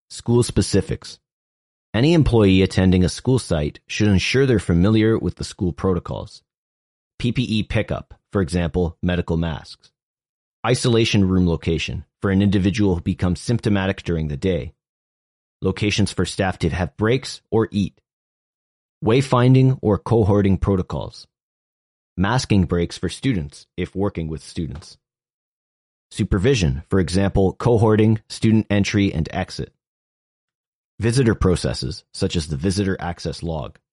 School specifics. Any employee attending a school site should ensure they're familiar with the school protocols. PPE pickup, for example, medical masks. Isolation room location for an individual who becomes symptomatic during the day. Locations for staff to have breaks or eat. Wayfinding or cohorting protocols. Masking breaks for students if working with students. Supervision, for example, cohorting, student entry and exit. Visitor processes, such as the visitor access log.